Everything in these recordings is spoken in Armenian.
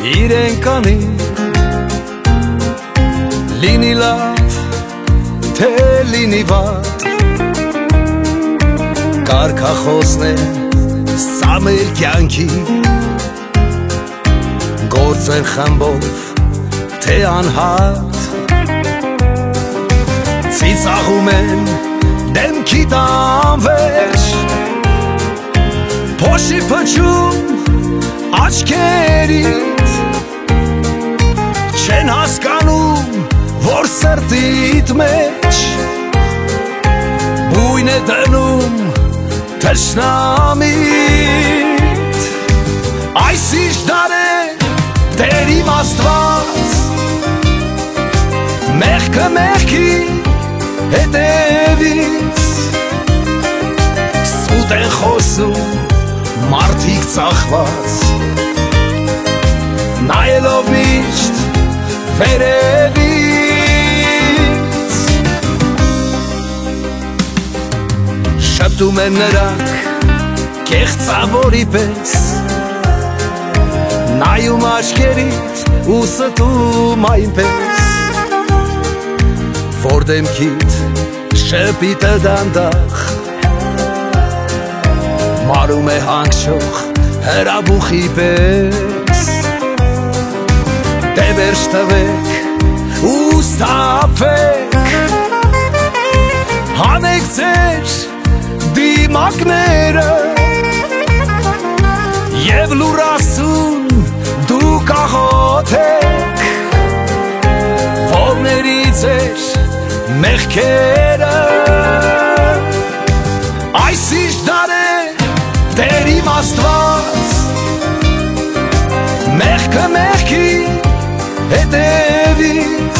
իրենք անի լինի լավ թե լինի վատ կարգախոսն է սա մեր կյանքի գործեր խմբով թե անհատ ծիծաղում են դեմքի տանվեջ փոշի փչում աչքերից չեն հասկանում որ սրտիդ մեջ բույն է դնում թշնամիտ այս ինչ դար է Տեր իմ Աստված մեղքը մեղքի հետևից սուտ են խոսում մարդիկ ծախված նայելով միշտ վերևից շպտում են նրանք կեղծավորի պես նայում աչքերիդ ու ստում այնպես որ դեմքիդ շպիտը դանդաղ մարում է հանգչող հրաբուխի պես դե վերջ տվեք ու ստապվեք հանեք ձեր դիմակները և լուրասուն դուք աղոթեք ողների ձեր մեղքերը այս ինչ դար է Տեր իմ Աստված մեղքը մեղքի հետևից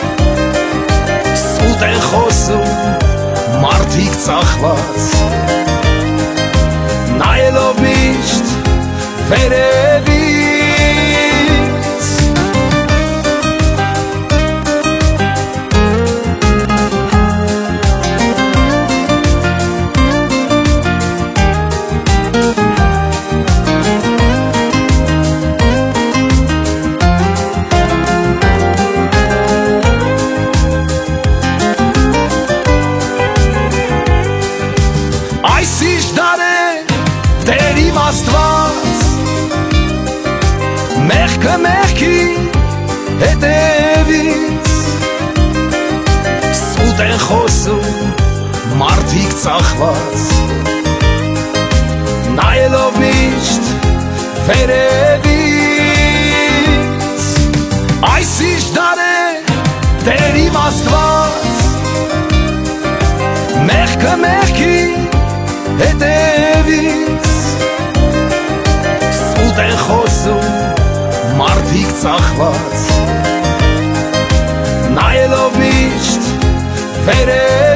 սուտ են խոսում մարդիկ ծախված նայելով միշտ վերևից Այս ինչ դար է Տեր իմ Աստված մեղքը մեղքի հետևից սուտ են խոսում մարդիկ ծախված նայելով միշտ վերևից այս ինչ դար է Տեր իմ Աստված մեղքը մեղքի հետևից սուտ են խոսում մարդիկ ծախված նայելով միշտ վերևից